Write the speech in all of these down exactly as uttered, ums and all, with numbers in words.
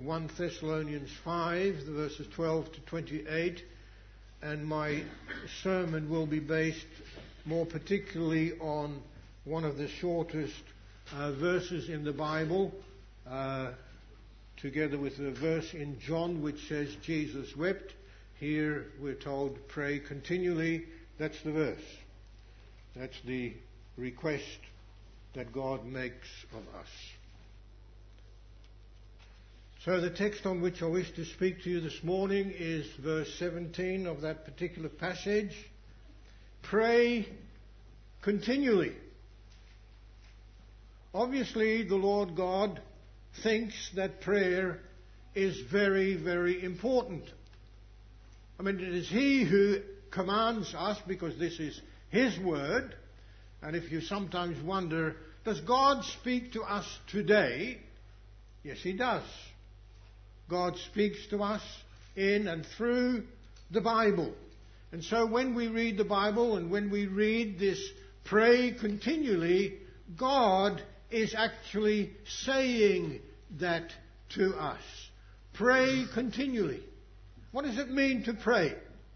First Thessalonians five, the verses twelve to twenty-eight, and my sermon will be based more particularly on one of the shortest uh, verses in the Bible, uh, together with a verse in John which says Jesus wept. Here we're told, pray continually. That's the verse. That's the request that God makes of us. So the text on which I wish to speak to you this morning is verse seventeen of that particular passage. Pray continually. Obviously, the Lord God thinks that prayer is very, very important. I mean, it is He who commands us, because this is His word. And if you sometimes wonder, does God speak to us today? Yes, He does. God speaks to us in and through the Bible. And so when we read the Bible and when we read this pray continually, God is actually saying that to us. Pray continually. What does it mean to pray?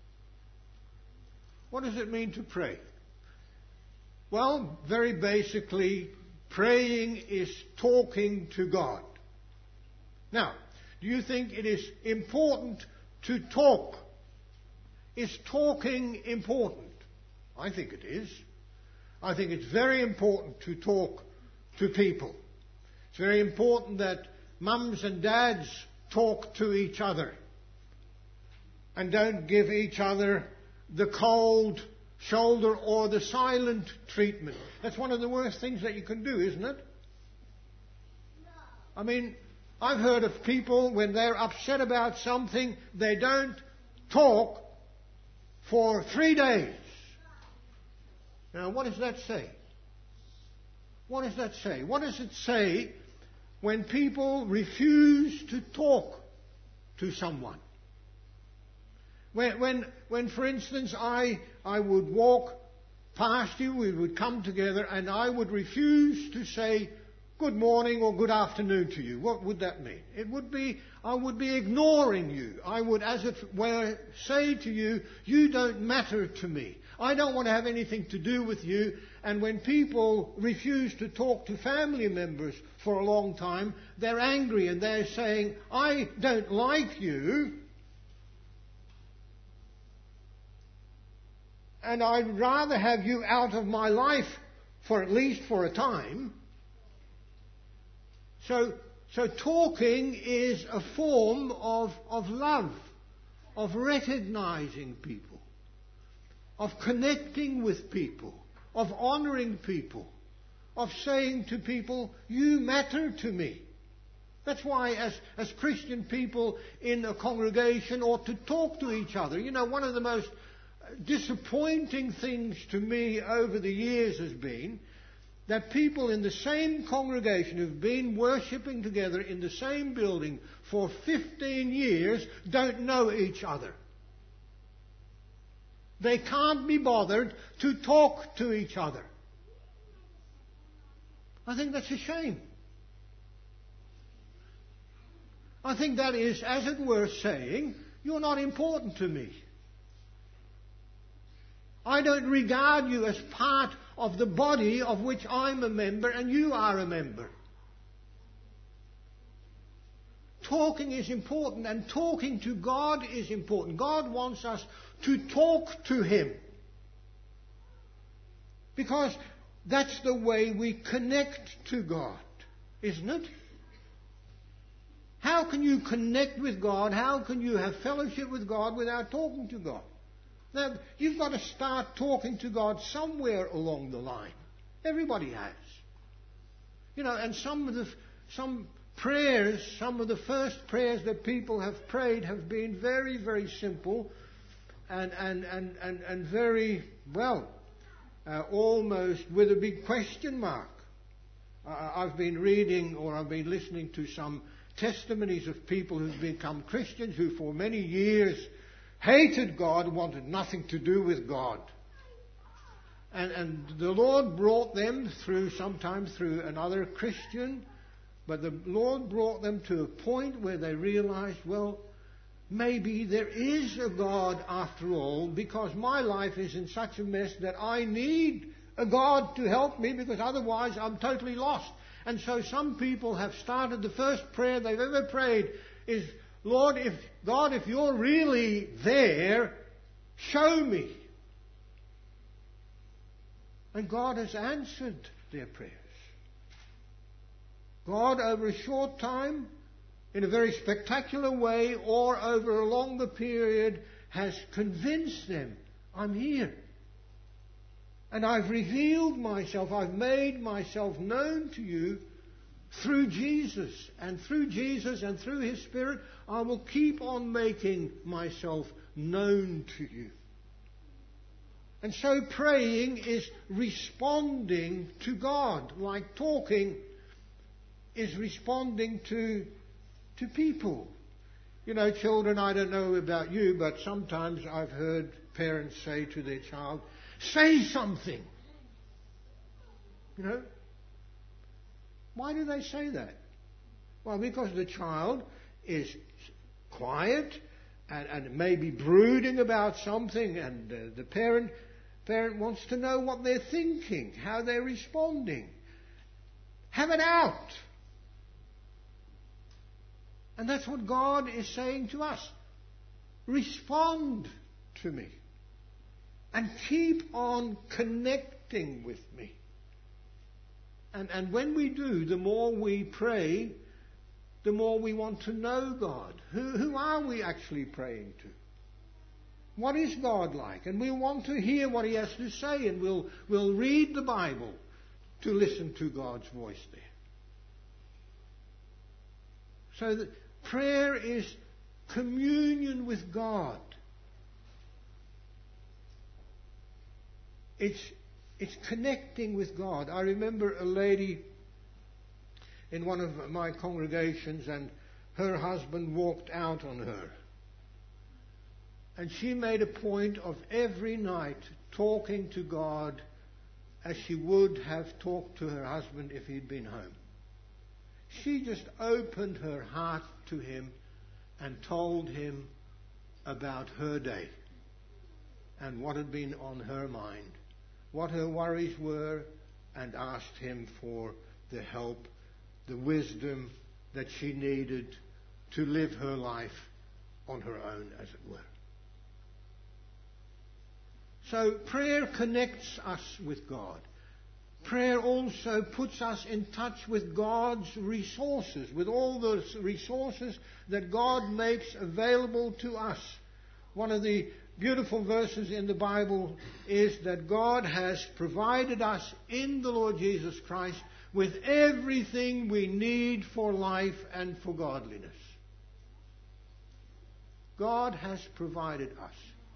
What does it mean to pray? Well, very basically, praying is talking to God. Now, do you think it is important to talk? Is talking important? I think it is. I think it's very important to talk to people. It's very important that mums and dads talk to each other and don't give each other the cold shoulder or the silent treatment. That's one of the worst things that you can do, isn't it? I mean, I've heard of people, when they're upset about something, they don't talk for three days. Now, what does that say? What does that say? What does it say when people refuse to talk to someone? When, when, when for instance, I, I would walk past you, we would come together, and I would refuse to say good morning or good afternoon to you. What would that mean? It would be, I would be ignoring you. I would, as it were, say to you, you don't matter to me. I don't want to have anything to do with you. And when people refuse to talk to family members for a long time, they're angry and they're saying, I don't like you, and I'd rather have you out of my life for at least for a time. So, so talking is a form of, of love, of recognizing people, of connecting with people, of honouring people, of saying to people, you matter to me. That's why as, as Christian people in a congregation ought to talk to each other. You know, one of the most disappointing things to me over the years has been that people in the same congregation who've been worshipping together in the same building for fifteen years don't know each other. They can't be bothered to talk to each other. I think that's a shame. I think that is, as it were, saying, you're not important to me. I don't regard you as part of the body of which I'm a member and you are a member. Talking is important, and talking to God is important. God wants us to talk to Him, because that's the way we connect to God, isn't it? How can you connect with God? How can you have fellowship with God without talking to God? Now, you've got to start talking to God somewhere along the line. Everybody has. You know, and some of the some prayers, some of the first prayers that people have prayed have been very, very simple and and and and, and very, well, uh, almost with a big question mark. Uh, I've been reading, or I've been listening to some testimonies of people who've become Christians who for many years hated God, wanted nothing to do with God. And, and the Lord brought them through, sometimes through another Christian, But the Lord brought them to a point where they realized, well, maybe there is a God after all, because my life is in such a mess that I need a God to help me, because otherwise I'm totally lost. And so some people have started, the first prayer they've ever prayed is, Lord, if God, if you're really there, show me. And God has answered their prayers. God, over a short time, in a very spectacular way, or over a longer period, has convinced them, I'm here. And I've revealed myself, I've made myself known to you through Jesus. And through Jesus and through His Spirit, I will keep on making myself known to you. And so praying is responding to God, like talking is responding to, to people. You know, children, I don't know about you, but sometimes I've heard parents say to their child, say something. You know? Why do they say that? Well, because the child is quiet and, and maybe brooding about something, and uh, the parent, parent wants to know what they're thinking, how they're responding. Have it out. And that's what God is saying to us. Respond to me. And keep on connecting with me. And, and when we do, the more we pray, the more we want to know God. Who, who are we actually praying to? What is God like? And we want to hear what He has to say, and we'll, we'll read the Bible to listen to God's voice there. So that prayer is communion with God. It's, it's connecting with God. I remember a lady in one of my congregations, and her husband walked out on her. And she made a point of every night talking to God as she would have talked to her husband if he'd been home. She just opened her heart to him and told him about her day and what had been on her mind, what her worries were, and asked him for the help, the wisdom that she needed to live her life on her own, as it were. So prayer connects us with God. Prayer also puts us in touch with God's resources, with all the resources that God makes available to us. One of the beautiful verses in the Bible is that God has provided us in the Lord Jesus Christ with everything we need for life and for godliness. God has provided us.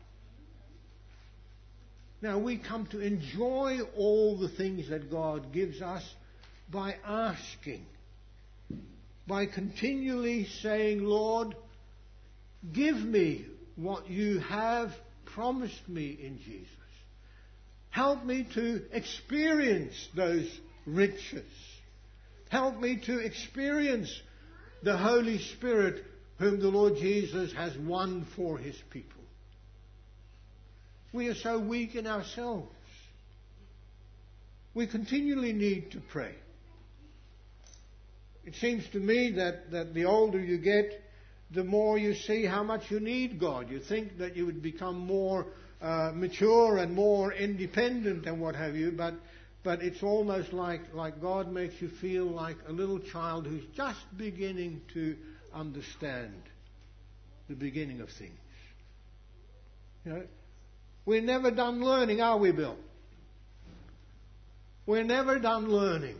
Now we come to enjoy all the things that God gives us by asking, by continually saying, Lord, give me what you have promised me in Jesus. Help me to experience those riches. Help me to experience the Holy Spirit whom the Lord Jesus has won for His people. We are so weak in ourselves. We continually need to pray. It seems to me that, that the older you get, the more you see how much you need God. You think that you would become more uh, mature and more independent and what have you, but but it's almost like, like God makes you feel like a little child who's just beginning to understand the beginning of things. You know, we're never done learning, are we, Bill? We're never done learning.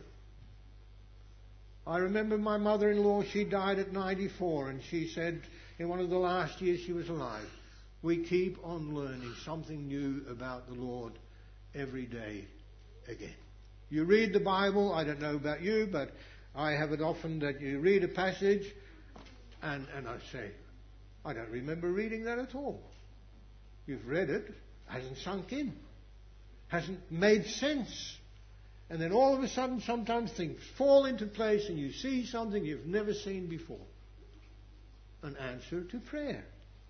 I remember my mother-in-law, she died at ninety-four, and she said in one of the last years she was alive, we keep on learning something new about the Lord every day again. You read the Bible, I don't know about you, but I have it often that you read a passage and, and I say, I don't remember reading that at all. You've read it, hasn't sunk in, hasn't made sense. And then all of a sudden, sometimes things fall into place and you see something you've never seen before. An answer to prayer.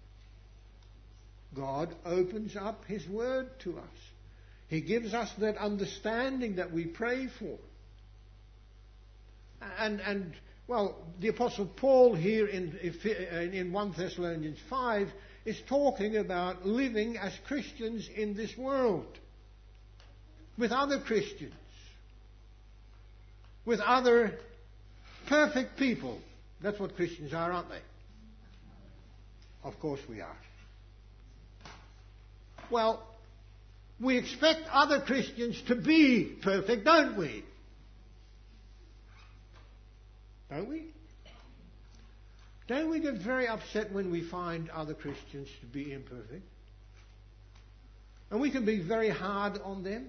God opens up His Word to us. He gives us that understanding that we pray for. And, and well, the Apostle Paul here in, in First Thessalonians five is talking about living as Christians in this world. With other Christians. With other perfect people. That's what Christians are, aren't they? Of course we are. Well, we expect other Christians to be perfect, don't we? Don't we? Don't we get very upset when we find other Christians to be imperfect? And we can be very hard on them.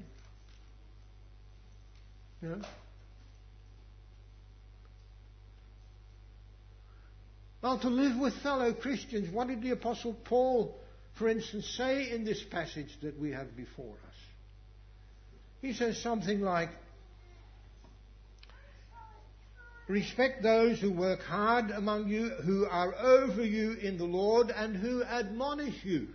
You know? Well, to live with fellow Christians, what did the Apostle Paul, for instance, say in this passage that we have before us? He says something like, respect those who work hard among you, who are over you in the Lord, and who admonish you.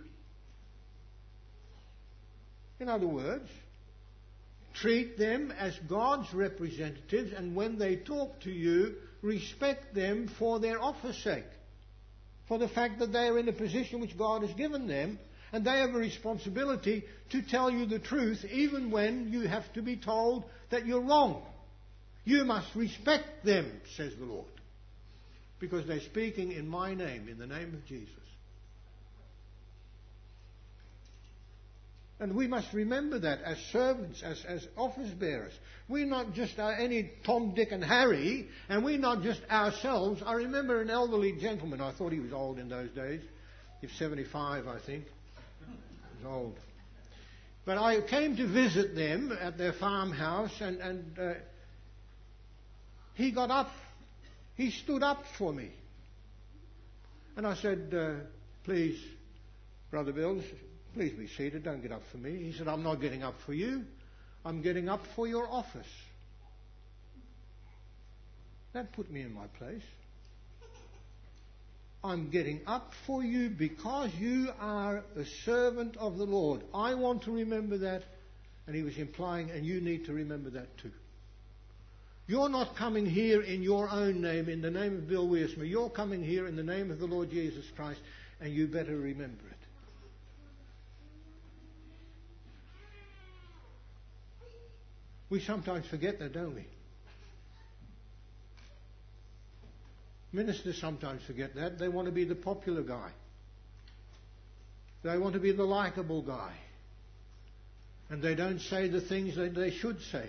In other words, treat them as God's representatives, and when they talk to you, respect them for their office sake. For the fact that they are in a position which God has given them, and they have a responsibility to tell you the truth, even when you have to be told that you're wrong. You must respect them, says the Lord, because they're speaking in my name, in the name of Jesus. And we must remember that as servants, as, as office bearers. We're not just uh, any Tom, Dick and Harry, and we're not just ourselves. I remember an elderly gentleman, I thought he was old in those days. He was seventy-five, I think. He was old. But I came to visit them at their farmhouse, and, and uh, he got up. He stood up for me. And I said, uh, please, Brother Bill, please be seated, don't get up for me. He said, I'm not getting up for you. I'm getting up for your office. That put me in my place. I'm getting up for you because you are a servant of the Lord. I want to remember that. And he was implying, and you need to remember that too. You're not coming here in your own name, in the name of Bill Wiersma. You're coming here in the name of the Lord Jesus Christ, and you better remember it. We sometimes forget that, don't we? Ministers sometimes forget that. They want to be the popular guy. They want to be the likable guy. And they don't say the things that they should say.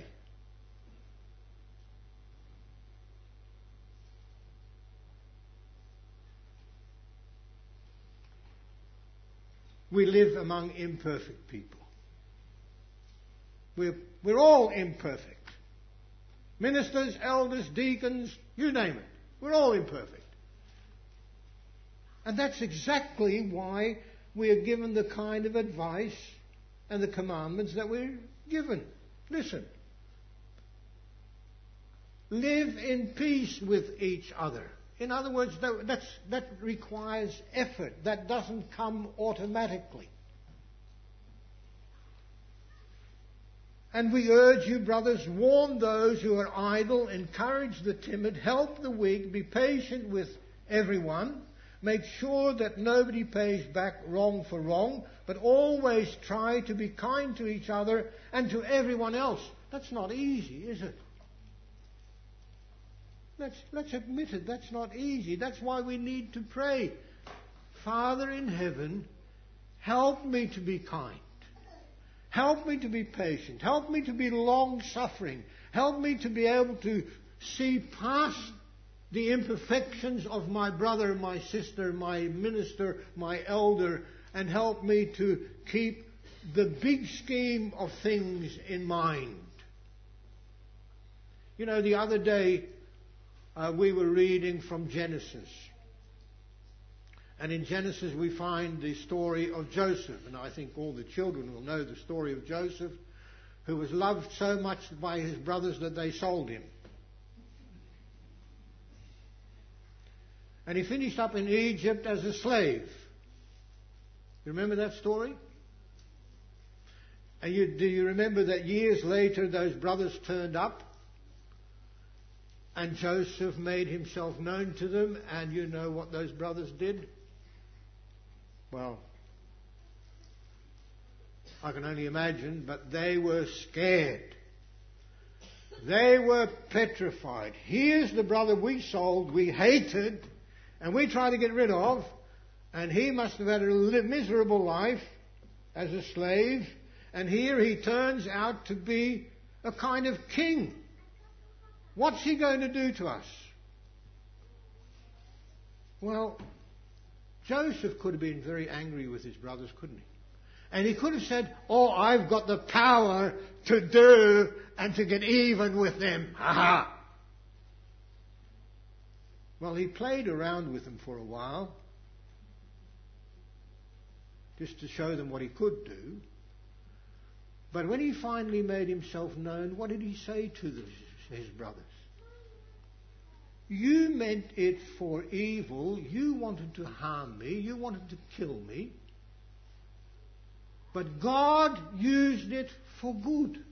We live among imperfect people. We're, we're all imperfect. Ministers, elders, deacons, you name it. We're all imperfect. And that's exactly why we are given the kind of advice and the commandments that we're given. Listen. Live in peace with each other. In other words, that, that's, that requires effort. That doesn't come automatically. And we urge you, brothers, warn those who are idle, encourage the timid, help the weak, be patient with everyone. Make sure that nobody pays back wrong for wrong, but always try to be kind to each other and to everyone else. That's not easy, is it? Let's, let's admit it, that's not easy. That's why we need to pray. Father in heaven, help me to be kind. Help me to be patient. Help me to be long-suffering. Help me to be able to see past the imperfections of my brother, my sister, my minister, my elder, and help me to keep the big scheme of things in mind. You know, the other day uh, we were reading from Genesis. And in Genesis we find the story of Joseph. And I think all the children will know the story of Joseph. who was loved so much by his brothers that they sold him. And he finished up in Egypt as a slave. You remember that story? And you, do you remember that years later those brothers turned up and Joseph made himself known to them, and you know what those brothers did? Well, I can only imagine, but they were scared. They were petrified. Here's the brother we sold, we hated, and we tried to get rid of, and he must have had a miserable life as a slave, and here he turns out to be a kind of king. What's he going to do to us? Well, Joseph could have been very angry with his brothers, couldn't he? And he could have said, oh, I've got the power to do and to get even with them. Ha ha! Well, he played around with them for a while, just to show them what he could do. But when he finally made himself known, what did he say to the, his brothers? You meant it for evil. You wanted to harm me. You wanted to kill me. But God used it for good.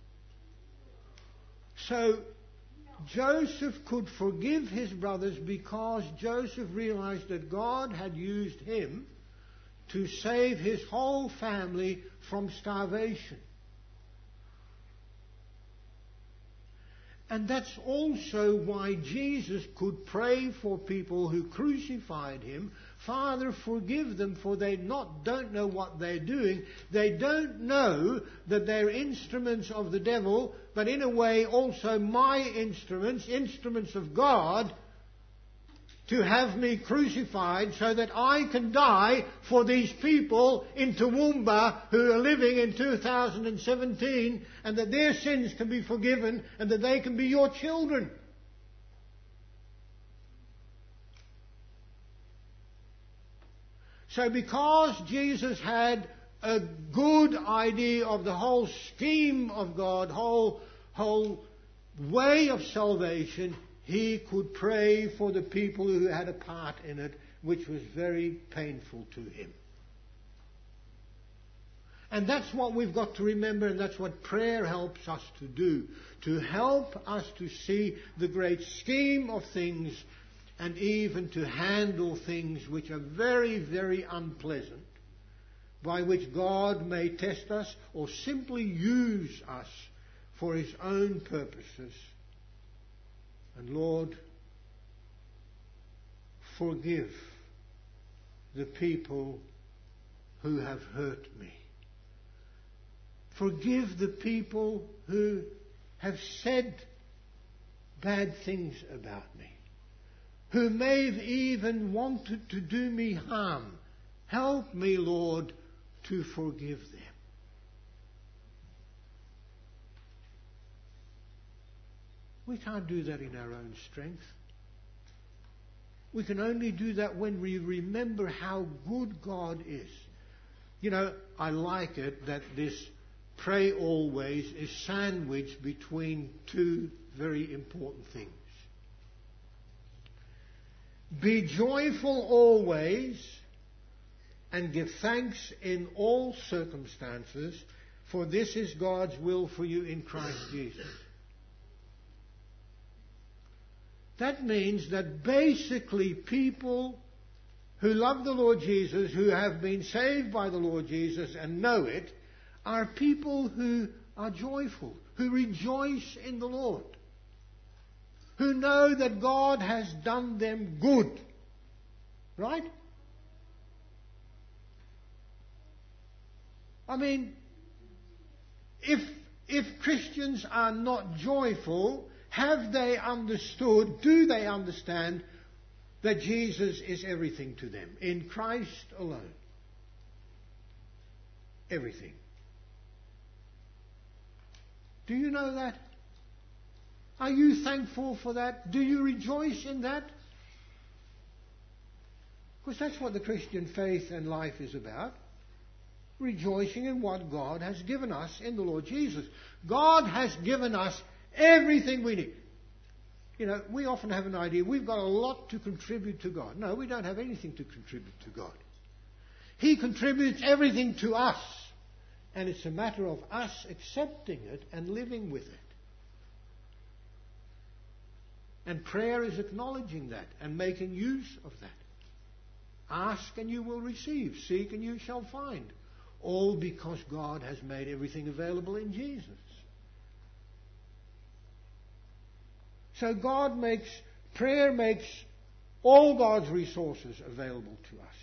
So Joseph could forgive his brothers because Joseph realized that God had used him to save his whole family from starvation. And that's also why Jesus could pray for people who crucified him. Father, forgive them, for they not don't know what they're doing. They don't know that they're instruments of the devil, but in a way also my instruments, instruments of God, to have me crucified so that I can die for these people in Toowoomba who are living in two thousand seventeen, and that their sins can be forgiven and that they can be your children. So because Jesus had a good idea of the whole scheme of God, whole, whole way of salvation, he could pray for the people who had a part in it, which was very painful to him. And that's what we've got to remember, and that's what prayer helps us to do, to help us to see the great scheme of things and even to handle things which are very, very unpleasant, by which God may test us or simply use us for his own purposes. And Lord, forgive the people who have hurt me. Forgive the people who have said bad things about me, who may have even wanted to do me harm. Help me, Lord, to forgive them. We can't do that in our own strength. We can only do that when we remember how good God is. You know, I like it that this pray always is sandwiched between two very important things. Be joyful always and give thanks in all circumstances, for this is God's will for you in Christ Jesus. That means that basically people who love the Lord Jesus, who have been saved by the Lord Jesus and know it, are people who are joyful, who rejoice in the Lord, who know that God has done them good. Right? I mean, if, if Christians are not joyful, have they understood, do they understand that Jesus is everything to them? In Christ alone. Everything. Do you know that? Are you thankful for that? Do you rejoice in that? Because that's what the Christian faith and life is about. rejoicing in what God has given us in the Lord Jesus. God has given us everything we need. You know, we often have an idea we've got a lot to contribute to God. No, we don't have anything to contribute to God. He contributes everything to us. And it's a matter of us accepting it and living with it. And prayer is acknowledging that and making use of that. Ask and you will receive. Seek and you shall find. All because God has made everything available in Jesus. So God makes, prayer makes all God's resources available to us.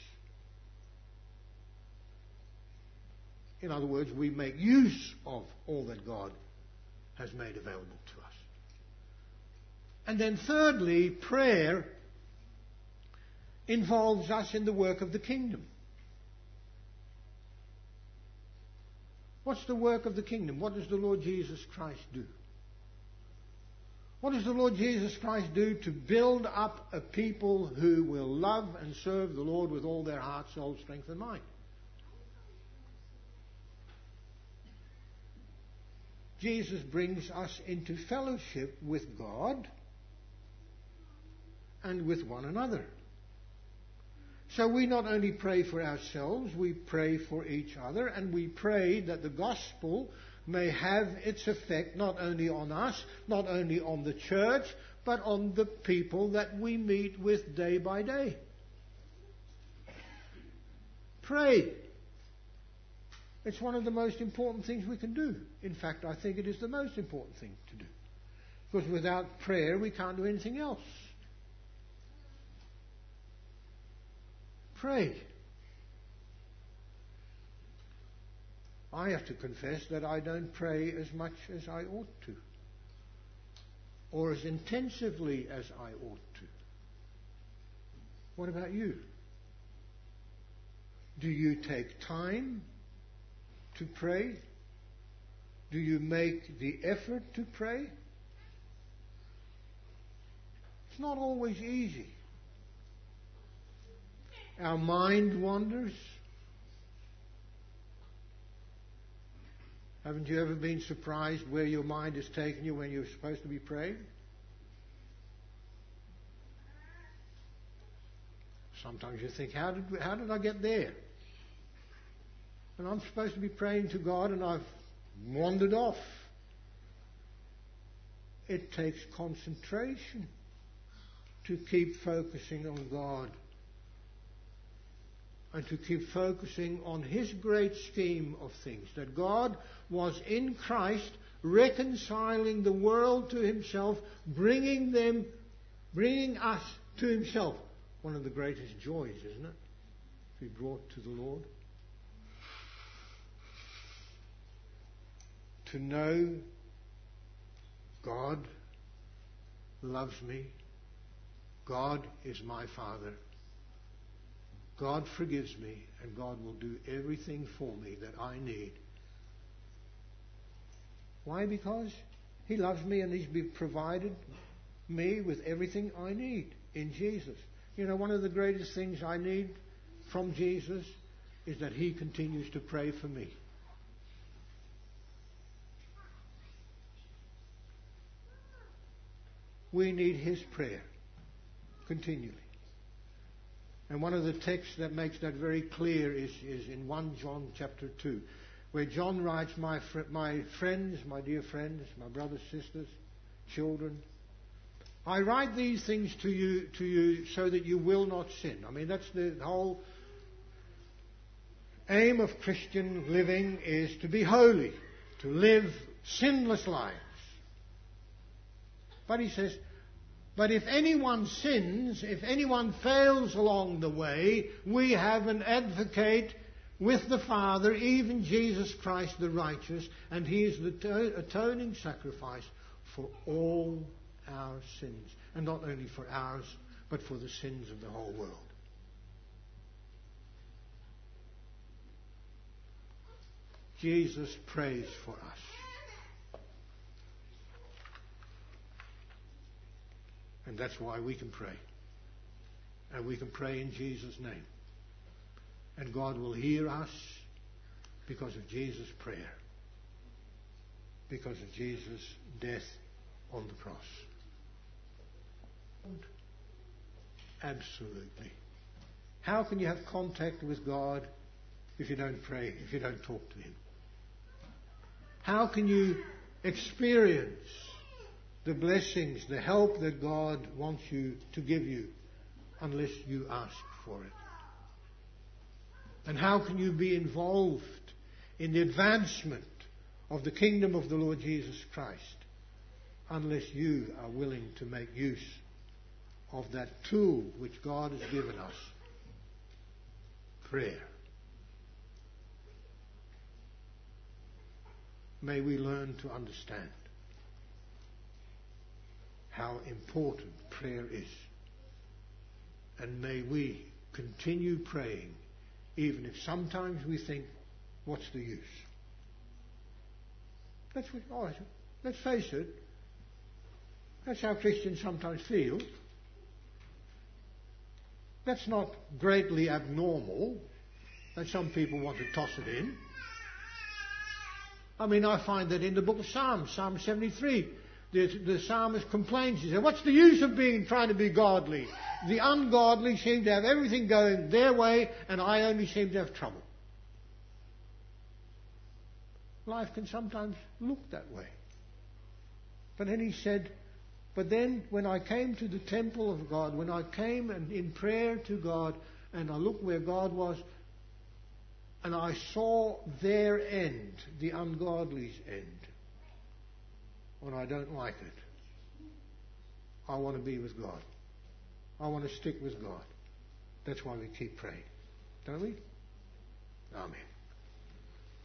In other words, we make use of all that God has made available to us. And then thirdly, prayer involves us in the work of the kingdom. What's the work of the kingdom? What does the Lord Jesus Christ do? What does the Lord Jesus Christ do to build up a people who will love and serve the Lord with all their heart, soul, strength and mind? Jesus brings us into fellowship with God and with one another. So we not only pray for ourselves, we pray for each other, and we pray that the gospel may have its effect not only on us, not only on the church, but on the people that we meet with day by day. Pray. It's one of the most important things we can do. In fact, I think it is the most important thing to do. Because without prayer, we can't do anything else. Pray. I have to confess that I don't pray as much as I ought to. Or as intensively as I ought to. What about you? Do you take time to pray? Do you make the effort to pray? It's not always easy. Our mind wanders. Haven't you ever been surprised where your mind has taken you when you're supposed to be praying? Sometimes you think, how did, how did I get there? And I'm supposed to be praying to God and I've wandered off. It takes concentration to keep focusing on God and to keep focusing on His great scheme of things. That God was in Christ reconciling the world to Himself, bringing them, bringing us to Himself. One of the greatest joys, isn't it? To be brought to the Lord. To know God loves me. God is my Father. God forgives me, and God will do everything for me that I need. Why? Because He loves me and He's provided me with everything I need in Jesus. You know, one of the greatest things I need from Jesus is that He continues to pray for me. We need His prayer continually. And one of the texts that makes that very clear is, is in First John chapter two, where John writes, my, fr- my friends, my dear friends, my brothers, sisters, children, I write these things to you, to you so that you will not sin. I mean, that's the whole aim of Christian living, is to be holy, to live sinless lives. But he says, but if anyone sins, if anyone fails along the way, we have an advocate with the Father, even Jesus Christ the righteous, and He is the atoning sacrifice for all our sins. And not only for ours, but for the sins of the whole world. Jesus prays for us. And that's why we can pray. And we can pray in Jesus' name. And God will hear us Because of Jesus' prayer. Because of Jesus' death on the cross. Absolutely. How can you have contact with God if you don't pray, if you don't talk to Him? How can you experience the blessings, the help that God wants you to give you unless you ask for it? And how can you be involved in the advancement of the kingdom of the Lord Jesus Christ unless you are willing to make use of that tool which God has given us, prayer? May we learn to understand how important prayer is. And may we continue praying, even if sometimes we think, what's the use? That's what, oh, let's face it, that's how Christians sometimes feel. That's not greatly abnormal that some people want to toss it in. I mean, I find that in the book of Psalms, Psalm seventy-three, the, the psalmist complains. He says, what's the use of being trying to be godly? The ungodly seem to have everything going their way, and I only seem to have trouble. Life can sometimes look that way. But then he said, but then when I came to the temple of God, when I came and in prayer to God, and I looked where God was, and I saw their end, the ungodly's end, when I don't like it, I want to be with God. I want to stick with God. That's why we keep praying. Don't we? Amen.